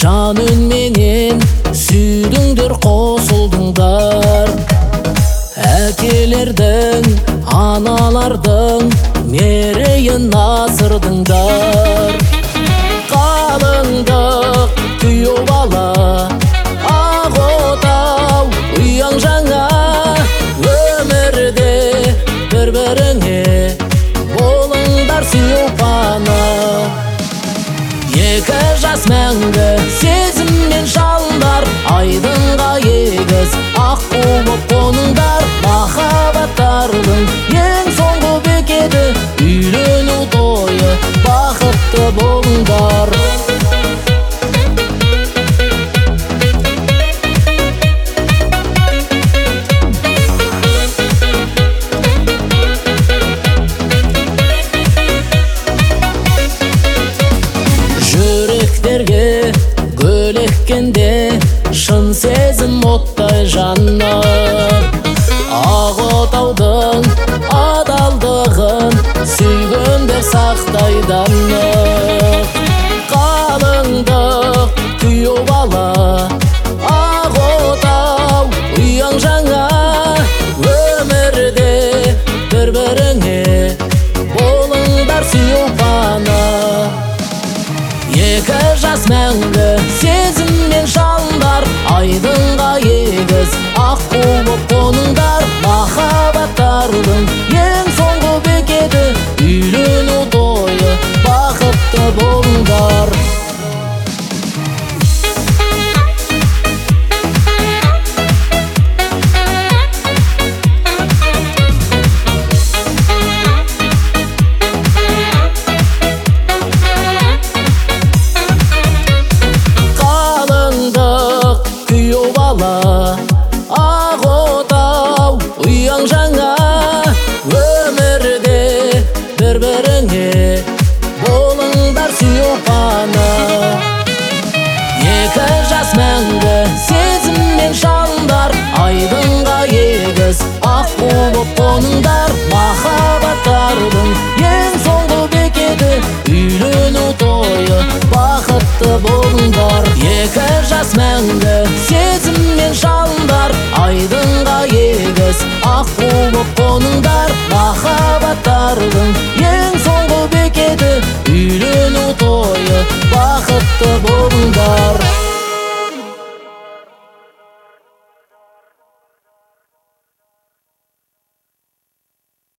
жан үнменен сүйдіңдер, қосылдыңдар. Әкелердің, аналардың мерейін асырдыңдар. Қалыңдық күйеу бала, ақ отау ұяң жаңа. Өмірде бір-біріңе болыңдар сүйеу пана. Екі жас мәңгі сезіммен жалындар, айдынға егіз ақ болып қоныңдар. Махаббаттардың ең соңғы бекеті үйлену тойы, бақытты болыңдар. Жүректерге гүл еккенде шын сезім оттай жанар. Ақ отаудың адалдығын сүйгендер сақтайды анық. Қалыңдық күйеу бала, ақ отау ұяң жаңа. Өмірде бір-біріңе болыңдар сүйеу пана. Екі жас мәңгі сезіммен жалындар, айдынға егіз ақ болып қоныңдар. Махаббаттардың ең соңғы бекеті үйлену тойы, бақытты болыңдар. Ақ отау ұяң жаңа. Өмірде бір-біріңе болыңдар сүйеу пана. Екі жас мәңгі сезіммен жалындар, айдынға егіз ақ болып қоныңдар. Махаббаттардың ең соңғы бекеті үйлену тойы, бақытты болыңдар. Екі жас мәңгі сезіммен жалындар, айдынға егіз ақ болып қоныңдар. Махаббаттардың ең соңғы бекеті үйлену тойы, бақытты болыңдар.